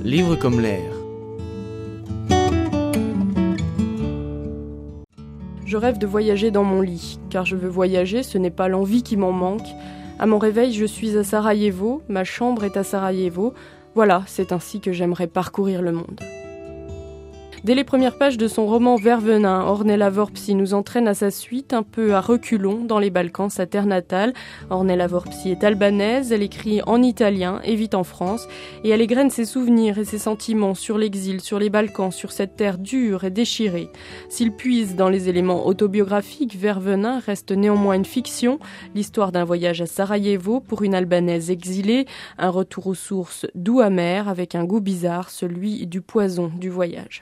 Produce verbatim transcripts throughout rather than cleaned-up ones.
Livre comme l'air. Je rêve de voyager dans mon lit, car je veux voyager, ce n'est pas l'envie qui m'en manque. À mon réveil, je suis à Sarajevo, ma chambre est à Sarajevo. Voilà, c'est ainsi que j'aimerais parcourir le monde. Dès les premières pages de son roman Vervenin, Ornella Vorpsi nous entraîne à sa suite, un peu à reculons, dans les Balkans, sa terre natale. Ornella Vorpsi est albanaise, elle écrit en italien et vit en France, et elle égrène ses souvenirs et ses sentiments sur l'exil, sur les Balkans, sur cette terre dure et déchirée. S'il puise dans les éléments autobiographiques, Vervenin reste néanmoins une fiction, l'histoire d'un voyage à Sarajevo pour une albanaise exilée, un retour aux sources doux amer avec un goût bizarre, celui du poison du voyage.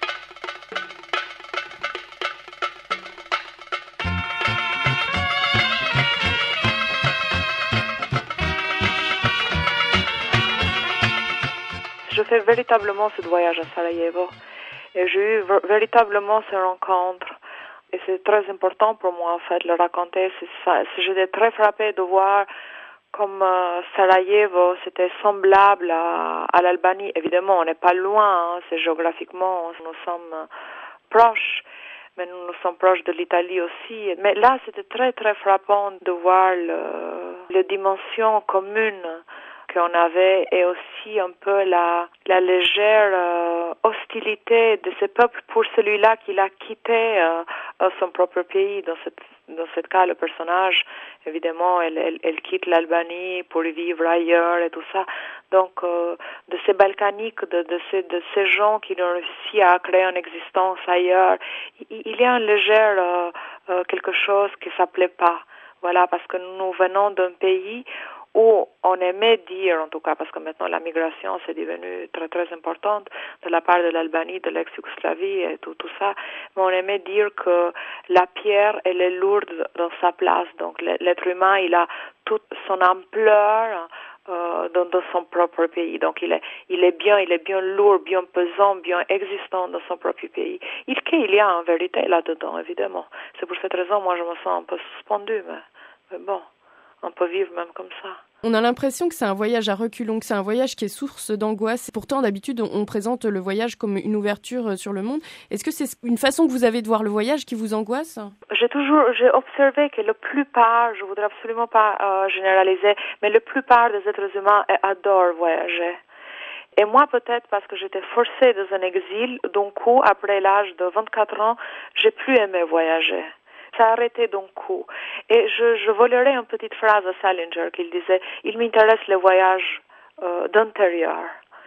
Je fais véritablement ce voyage à Sarajevo et j'ai eu v- véritablement ces rencontres et c'est très important pour moi en fait de le raconter. C'est ça. J'étais très frappée de voir comme euh, Sarajevo c'était semblable à, à l'Albanie. Évidemment, on n'est pas loin, hein, c'est géographiquement, nous sommes euh, proches, mais nous, nous sommes proches de l'Italie aussi. Mais là, c'était très très frappant de voir le, les dimensions communes qu'on avait et aussi un peu la, la légère euh, hostilité de ce peuple pour celui-là qui l'a quitté euh, son propre pays. Dans cette, dans ce cas, le personnage, évidemment, elle, elle, elle quitte l'Albanie pour vivre ailleurs et tout ça. Donc, euh, de ces Balkaniques, de, de, ces, de ces gens qui ont réussi à créer une existence ailleurs, il, il y a un léger euh, euh, quelque chose qui ne s'appelait pas. Voilà, parce que nous venons d'un pays où on aimait dire, en tout cas, parce que maintenant la migration c'est devenu très très importante de la part de l'Albanie, de l'ex-Yougoslavie et tout, tout ça, mais on aimait dire que la pierre, elle est lourde dans sa place. Donc l'être humain, il a toute son ampleur euh, dans, dans son propre pays. Donc il est, il est bien, il est bien lourd, bien pesant, bien existant dans son propre pays. Il qu'il y a en vérité là-dedans, évidemment. C'est pour cette raison, moi je me sens un peu suspendue, mais, mais bon, on peut vivre même comme ça. On a l'impression que c'est un voyage à reculons, que c'est un voyage qui est source d'angoisse. Pourtant, d'habitude, on présente le voyage comme une ouverture sur le monde. Est-ce que c'est une façon que vous avez de voir le voyage qui vous angoisse ? J'ai toujours, j'ai observé que la plupart, je voudrais absolument pas euh, généraliser, mais la plupart des êtres humains adorent voyager. Et moi, peut-être parce que j'étais forcée dans un exil, d'un coup, après l'âge de vingt-quatre ans, j'ai plus aimé voyager. Ça a arrêté d'un coup. Et je, je volerai une petite phrase à Salinger qu'il disait « Il m'intéresse le voyage euh, d'intérieur ».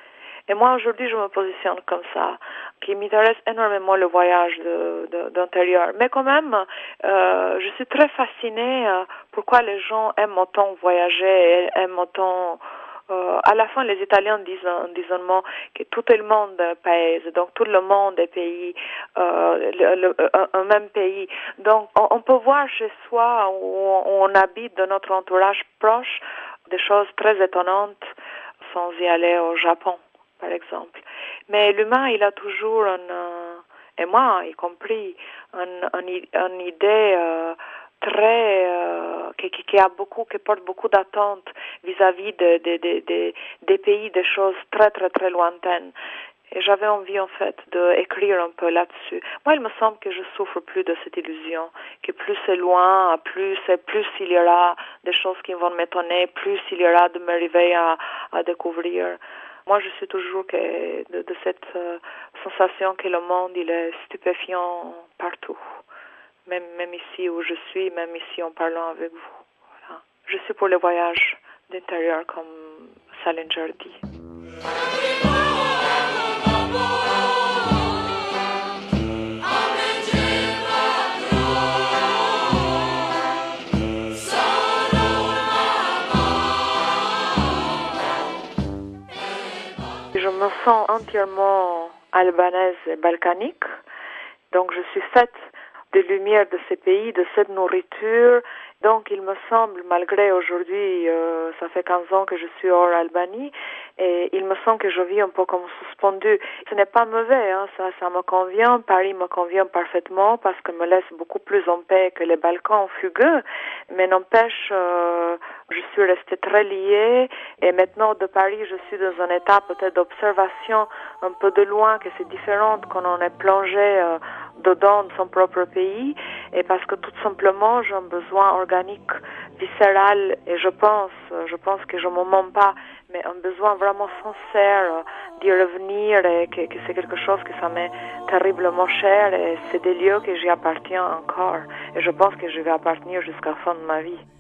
Et moi, aujourd'hui, je me positionne comme ça, qu'il m'intéresse énormément le voyage de, de, d'intérieur. Mais quand même, euh, je suis très fascinée euh, pourquoi les gens aiment autant voyager, aiment autant... Euh, à la fin, les Italiens disent un, disent un mot que tout le monde pèse, donc tout le monde est pays, euh, le, le, un, un même pays. Donc, on, on peut voir chez soi où on, où on habite dans notre entourage proche des choses très étonnantes sans y aller au Japon, par exemple. Mais l'humain, il a toujours un, euh, et moi y compris, une un, un idée euh, très euh, qui, qui, qui a beaucoup, qui porte beaucoup d'attentes vis-à-vis de, de, de, de, des pays, des choses très très très lointaines. Et j'avais envie en fait d'écrire un peu là-dessus. Moi, il me semble que je souffre plus de cette illusion, que plus c'est loin, plus c'est plus il y aura des choses qui vont m'étonner, plus il y aura de merveilles à, à découvrir. Moi, je suis toujours que de, de cette euh, sensation que le monde il est stupéfiant partout. Même, même ici où je suis, même ici en parlant avec vous. Voilà. Je suis pour le voyage d'intérieur, comme Salinger dit. Je me sens entièrement albanaise et balkanique, donc je suis faite des lumières de ces pays, de cette nourriture. Donc il me semble, malgré aujourd'hui, euh, ça fait quinze ans que je suis hors Albanie, Et il me semble que je vis un peu comme suspendue. Ce n'est pas mauvais, hein, ça, ça me convient. Paris me convient parfaitement parce que me laisse beaucoup plus en paix que les Balkans fugueux. Mais n'empêche, euh, je suis restée très liée. Et maintenant, de Paris, je suis dans un état peut-être d'observation un peu de loin, que c'est différent quand on est plongé euh, dedans de son propre pays. Et parce que tout simplement, j'ai un besoin organique, viscéral. Et je pense, je pense que je ne me mens pas, mais un besoin vraiment sincère d'y revenir et que, que c'est quelque chose que ça m'est terriblement cher et c'est des lieux que j'y appartiens encore. Et je pense que je vais appartenir jusqu'à la fin de ma vie.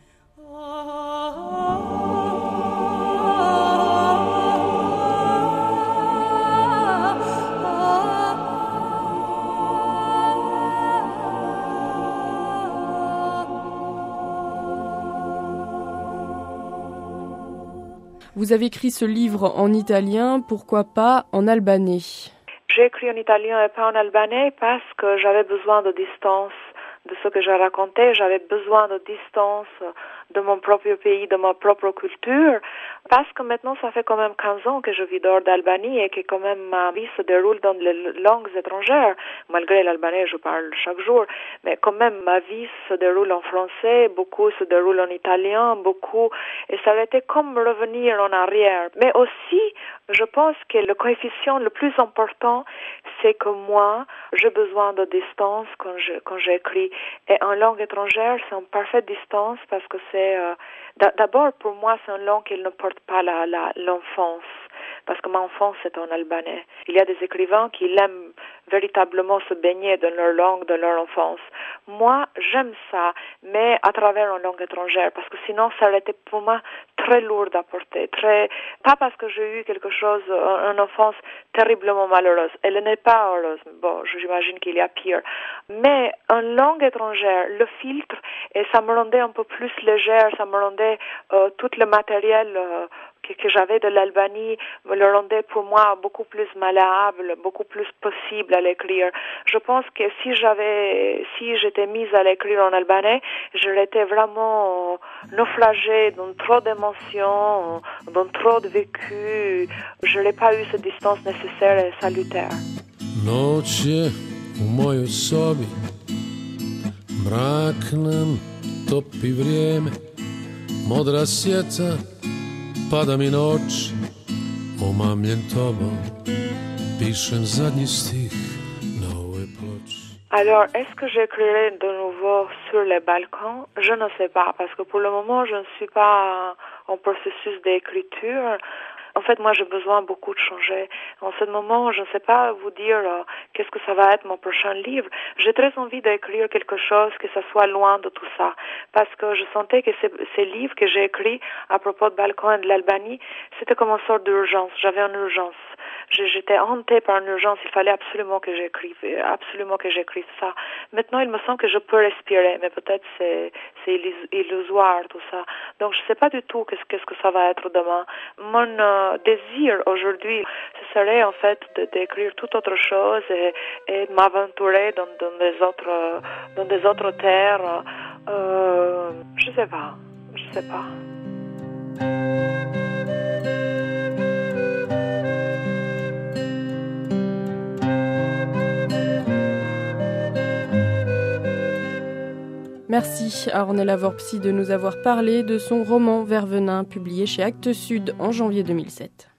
Vous avez écrit ce livre en italien, pourquoi pas en albanais? J'ai écrit en italien et pas en albanais parce que j'avais besoin de distance de ce que je racontais. J'avais besoin de distance de mon propre pays, de ma propre culture, parce que maintenant ça fait quand même quinze ans que je vis dehors d'Albanie et que quand même ma vie se déroule dans les langues étrangères. Malgré l'albanais, je parle chaque jour, mais quand même ma vie se déroule en français, beaucoup se déroule en italien, beaucoup, et ça aurait été comme revenir en arrière. Mais aussi, je pense que le coefficient le plus important, c'est que moi, j'ai besoin de distance quand je, quand j'écris. Et en langue étrangère, c'est en parfaite distance parce que c'est euh, d'abord pour moi, c'est une langue qui ne porte pas la, la, l'enfance. Parce que ma enfance, c'est en albanais. Il y a des écrivains qui aiment véritablement se baigner dans leur langue, dans leur enfance. Moi, j'aime ça, mais à travers une langue étrangère, parce que sinon, ça aurait été pour moi très lourd à porter. Très, pas parce que j'ai eu quelque chose, une enfance terriblement malheureuse. Elle n'est pas heureuse. Bon, j'imagine qu'il y a pire. Mais en langue étrangère, le filtre, et ça me rendait un peu plus légère, ça me rendait euh, tout le matériel euh, que, que j'avais de l'Albanie, me le rendait pour moi beaucoup plus malléable, beaucoup plus possible à l'écrire. Je pense que si j'avais, si j'étais mise à l'écrire en albanais, j'aurais été vraiment euh, naufragée dans trop d'émotions, dans trop de vécu. Je n'ai pas eu cette distance nécessaire et salutaire. Noć je u mojoj sobi, mrak nam topi vrijeme, modra sjeca pada mi na oči, omamljen tobom, pišem zadnji stih na ovoj ploči. Alors, est-ce que j'écrirai de nouveau sur les Balkans? Je ne sais pas, parce que pour le moment, je ne suis pas en processus d'écriture. En fait, moi, j'ai besoin beaucoup de changer. En ce moment, je ne sais pas vous dire euh, qu'est-ce que ça va être mon prochain livre. J'ai très envie d'écrire quelque chose que ça soit loin de tout ça. Parce que je sentais que ces, ces livres que j'ai écrits à propos de Balkans et de l'Albanie, c'était comme une sorte d'urgence. J'avais une urgence. J'étais hantée par une urgence. Il fallait absolument que j'écrive, absolument que j'écrive ça. Maintenant, il me semble que je peux respirer, mais peut-être c'est, c'est illusoire tout ça. Donc, je ne sais pas du tout qu'est-ce, qu'est-ce que ça va être demain. Mon euh, désir aujourd'hui, ce serait en fait de, d'écrire toute autre chose et, et de m'aventurer dans, dans des autres, dans des autres terres. Euh, je ne sais pas. Je ne sais pas. Merci à Ornella Vorpsi de nous avoir parlé de son roman Vervenin, publié chez Actes Sud en janvier deux mille sept.